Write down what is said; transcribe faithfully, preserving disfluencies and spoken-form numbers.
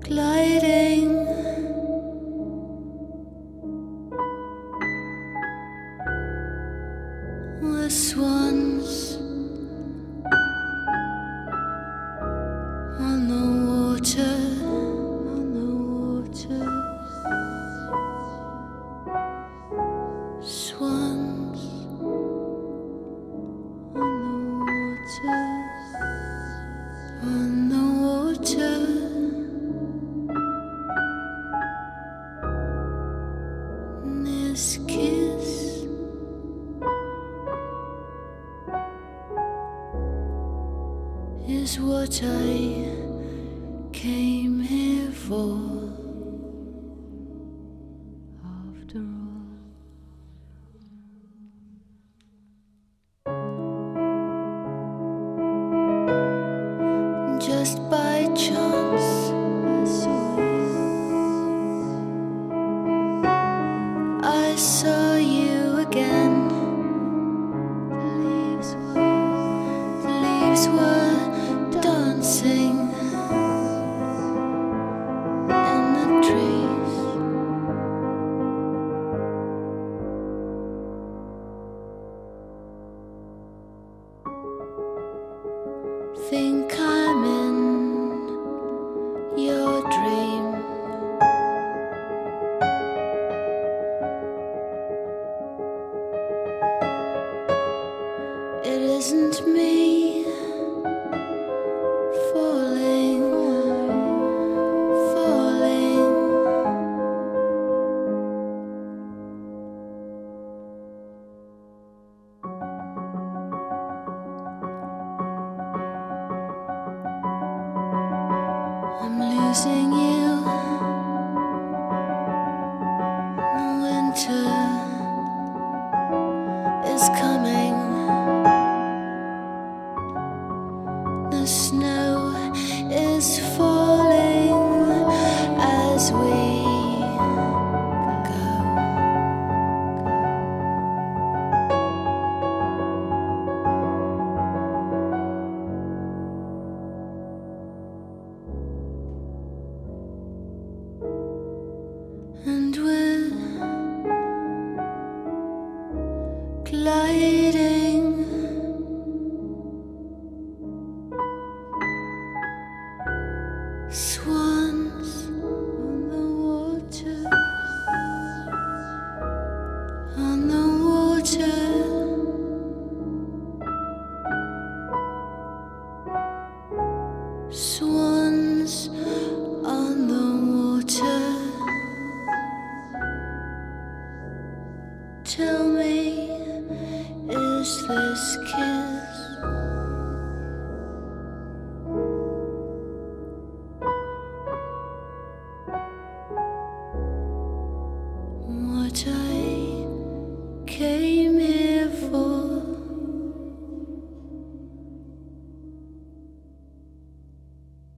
gliding with swans on the water, on the water, swans on the water, on the water. This kiss is what I came here for, after all. Just by chance I saw you. I saw you again. The leaves were, the leaves were dancing in the trees. Think I'm in your dream. It isn't me falling, falling. I'm losing you. The winter is coming. The snow is falling as we go. And we're gliding swans on the water, on the water, swans on the water. Tell me, is this kiss what I came